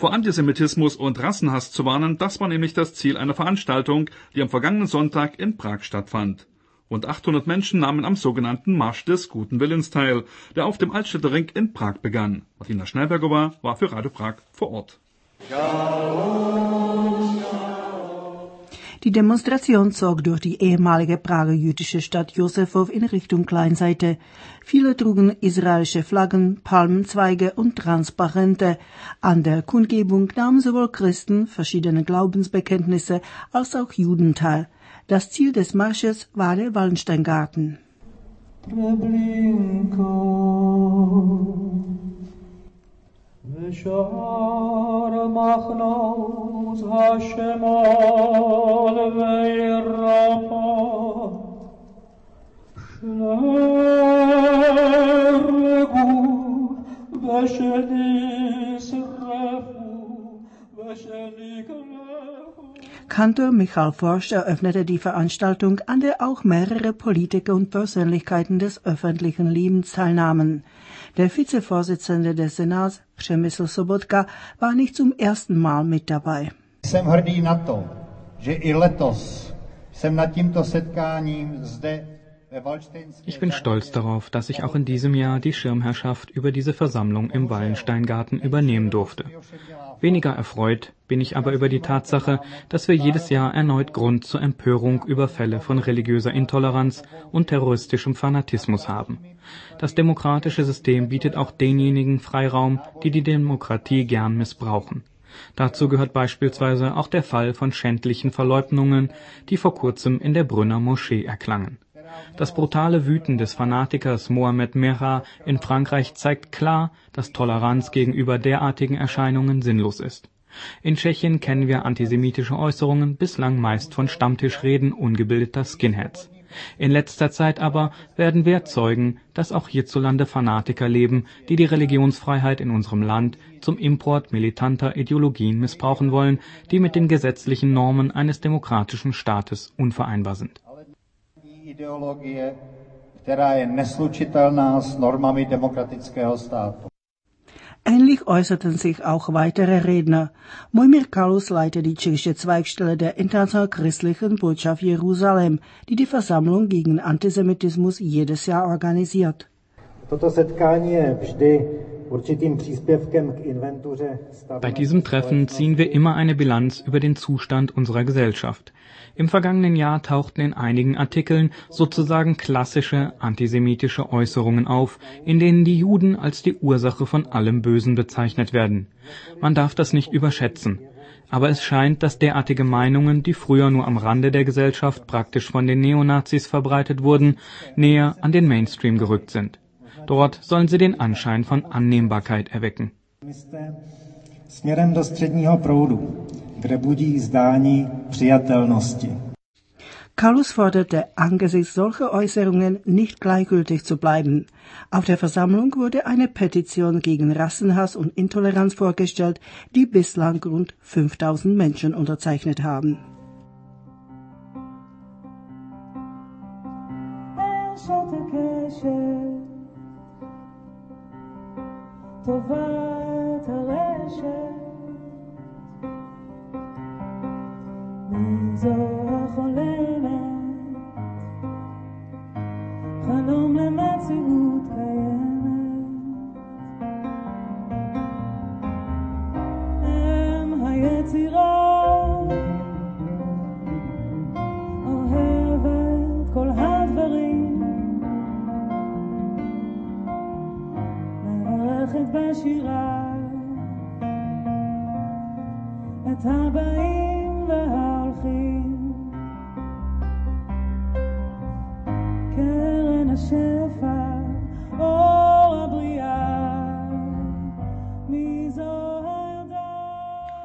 Vor Antisemitismus und Rassenhass zu warnen, das war nämlich das Ziel einer Veranstaltung, die am vergangenen Sonntag in Prag stattfand. Rund 800 Menschen nahmen am sogenannten Marsch des guten Willens teil, der auf dem Altstädter Ring in Prag begann. Martina Schnellberger war für Radio Prag vor Ort. Die Demonstration zog durch die ehemalige Prager jüdische Stadt Josefow in Richtung Kleinseite. Viele trugen israelische Flaggen, Palmenzweige und Transparente. An der Kundgebung nahmen sowohl Christen, verschiedene Glaubensbekenntnisse als auch Juden teil. Das Ziel des Marsches war der Wallensteingarten. ושער מחנוז השמאל וירפא שנהרגו ושנשרפו ושנגנבו. Kantor Michael Forst eröffnete die Veranstaltung, an der auch mehrere Politiker und Persönlichkeiten des öffentlichen Lebens teilnahmen. Der Vizevorsitzende des Senats, Přemysl Sobotka, war nicht zum ersten Mal mit dabei. Jsem hrdý na to, že i letos jsem nad tímto setkáním zde. Ich bin stolz darauf, dass ich auch in diesem Jahr die Schirmherrschaft über diese Versammlung im Wallensteingarten übernehmen durfte. Weniger erfreut bin ich aber über die Tatsache, dass wir jedes Jahr erneut Grund zur Empörung über Fälle von religiöser Intoleranz und terroristischem Fanatismus haben. Das demokratische System bietet auch denjenigen Freiraum, die die Demokratie gern missbrauchen. Dazu gehört beispielsweise auch der Fall von schändlichen Verleugnungen, die vor kurzem in der Brünner Moschee erklangen. Das brutale Wüten des Fanatikers Mohamed Merah in Frankreich zeigt klar, dass Toleranz gegenüber derartigen Erscheinungen sinnlos ist. In Tschechien kennen wir antisemitische Äußerungen bislang meist von Stammtischreden ungebildeter Skinheads. In letzter Zeit aber werden wir zeugen, dass auch hierzulande Fanatiker leben, die die Religionsfreiheit in unserem Land zum Import militanter Ideologien missbrauchen wollen, die mit den gesetzlichen Normen eines demokratischen Staates unvereinbar sind. Ideologie, která je neslučitelná s normami demokratického státu. Ähnlich äußerten sich auch weitere Redner. Mojmír Kalus leitet die tschechische Zweigstelle der International Christlichen Botschaft Jerusalem, die die Versammlung gegen Antisemitismus jedes Jahr organisiert. Bei diesem Treffen ziehen wir immer eine Bilanz über den Zustand unserer Gesellschaft. Im vergangenen Jahr tauchten in einigen Artikeln sozusagen klassische antisemitische Äußerungen auf, in denen die Juden als die Ursache von allem Bösen bezeichnet werden. Man darf das nicht überschätzen. Aber es scheint, dass derartige Meinungen, die früher nur am Rande der Gesellschaft praktisch von den Neonazis verbreitet wurden, näher an den Mainstream gerückt sind. Dort sollen sie den Anschein von Annehmbarkeit erwecken. Směrem do středního proudu, kde budí zdání přijatelnosti. Kalus forderte, angesichts solcher Äußerungen nicht gleichgültig zu bleiben. Auf der Versammlung wurde eine Petition gegen Rassenhass und Intoleranz vorgestellt, die bislang rund 5000 Menschen unterzeichnet haben. טובת הרשת מי זו החולמת חלום למציאות קיימת הם היצירה אוהבת כל הדברים מברכת בשירה את הבאים וההולכים קרן השפע